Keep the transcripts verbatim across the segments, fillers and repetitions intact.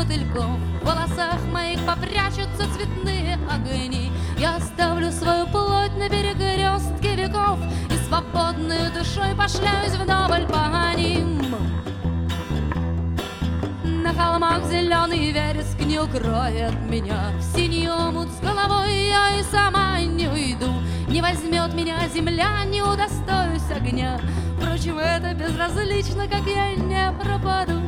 мотыльков, в волосах моих попрячутся цветные огни. Я оставлю свою плоть на перекрестке веков и свободной душой пошляюсь вдоволь по ним. На холмах зеленый вереск не укроет меня, в синий омут с головой я и сама не уйду. Не возьмет меня земля, не удостоюсь огня. Впрочем, это безразлично, как я не пропаду.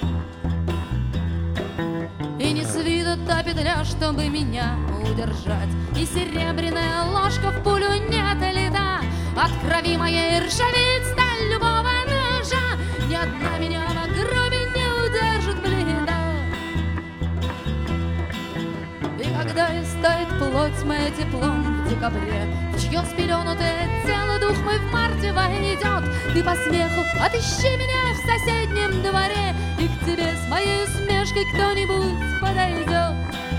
И не с виду та петля, чтобы меня удержать, и серебряная ложка в пулю не отлета. От крови моей ржавеет сталь любого ножа, ни одна меня в гробе не удержит бледа. И когда истает плоть моя теплом в декабре, в чье спеленутое тело дух мой в марте войдет, ты по смеху отыщи меня в соседнем дворе, и к тебе с моей усмешкой кто-нибудь подойдет.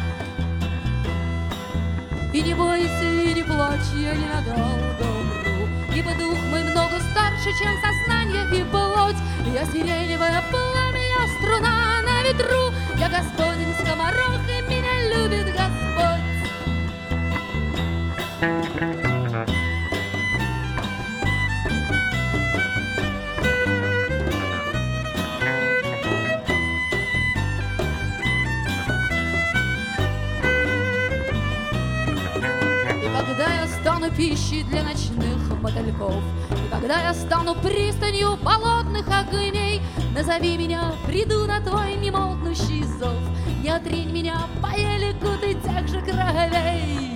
И не бойся, и не плачь, я ненадолго умру, ибо дух мой много старше, чем сознание и плоть. Я сиреневое пламя, я струна на ветру, я господин скоморох, и меня любит Господь. Когда я стану пищей для ночных мотыльков, и когда я стану пристанью болотных огней, назови меня, приду на твой немолкнущий зов, не отринь меня по елику ты тех же кровей.